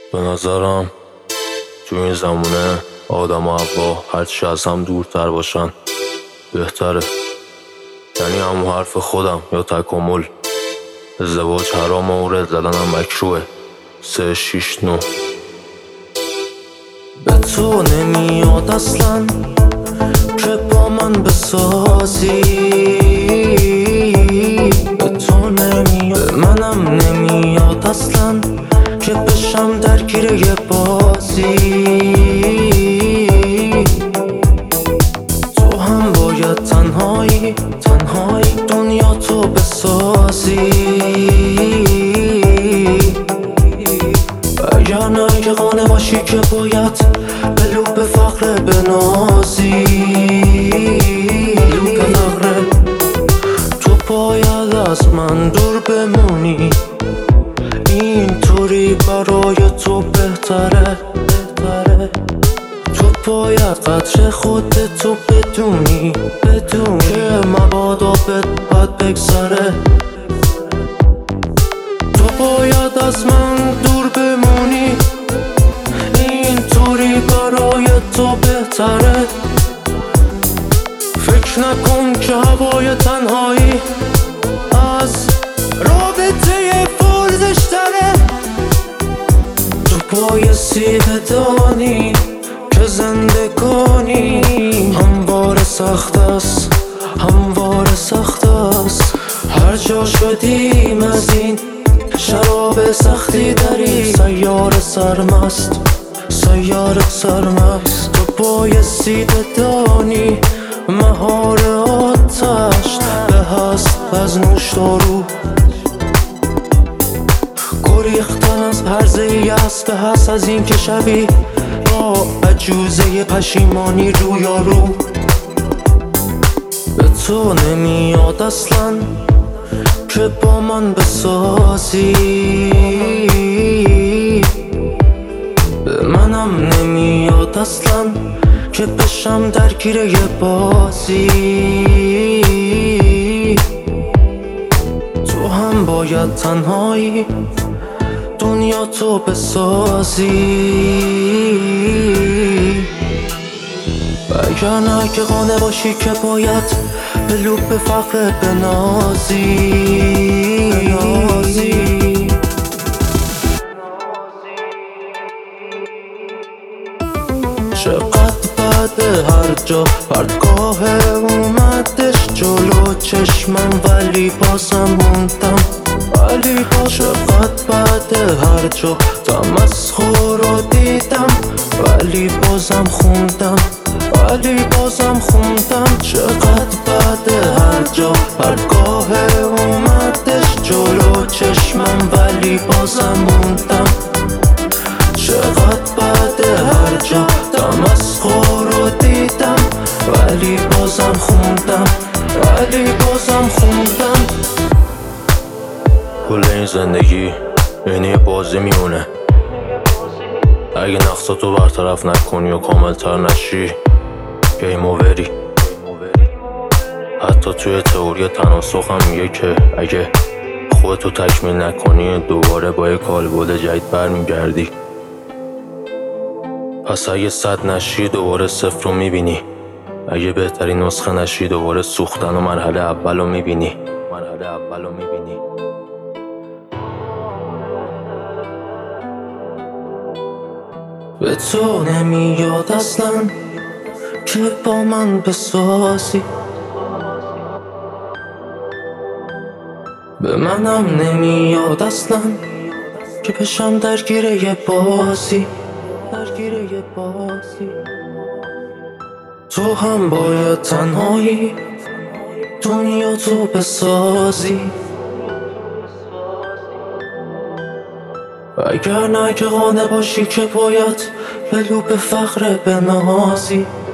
به نظرم تو این زمونه آدم و حوا هرچی از هم دورتر باشن بهتره. یعنی همون حرف خودم یا تکامل. ازدواج حرام و رد زدنم مکروه. 3 6 9 به تو نمیاد اصلا که با من بسازی، به تو نمیاد، به منم نمیاد اصلا که بشم درگیر یه بازی. تو هم باید تنهایی دنیا تو بسازی. اگر نه که قانه باشی که باید به لوب فقر بنازی. لوب فقر تو باید از من دور بمونی، اینطوری برای تو بهتره. تو باید قدر خودتو بدونی که مبادا بد بگذره. تو باید از من دور بمونی، اینطوری برای تو بهتره. فکر نکن که هوای تنهایی از رابطه فرزش تره. تو بایستی بدانی که زندگانی همواره سخت است، همواره سخت است. هر جا شدیم از این شراب سختی داری. سیاره سرمست، سیاره سرمست. تو بایستی بدانی مهار آتش به هست از نوشدارو. گریختن از هرزه‌ای است به هست از این که شبی با عجوزه پشیمانی رویارو. به تو نمیاد اصلا که با من بسازی، به منم نمیاد اصلا که بشم درگیر یه بازی. تو هم باید تنهایی دنیا تو بسازی. اگر نه که قانه باشی که باید به لوب فقر بنازی. چقدر بعد هر جا پرتگاه اومدش جلو چشمم ولی بازم موندم. چقدر بعد هر جا تمسخر رو دیدم ولی بازم خوندم. چقدر بعد هر جا پرتگاه اومدش جلو چشمم ولی بازم موندم. چقدر بعد هر جا تمسخر رو دیدم ولی بازم خوندم. کل این زندگی یعنی بازی میمونه. اگه نقصاتو برطرف نکنی و کاملتر نشی گیم اووری. حتی توی تئوری تناسخ هم میگه که اگه خودتو تکمیل نکنی دوباره با یک کالبد جدید برمیگردی. پس اگه 100 نشی دوباره 0 رو میبینی. اگه بهترین نسخه نشی دوباره سوختن و مرحله اول رو میبینی. به تو نمیاد اصلا که با من بسازی، به منم نمیاد اصلا که بشم درگیر یه بازی. تو هم باید تنهایی دنیا تو بسازی. اگر نه که قانه باشی که باید به لوب فقر بنازی.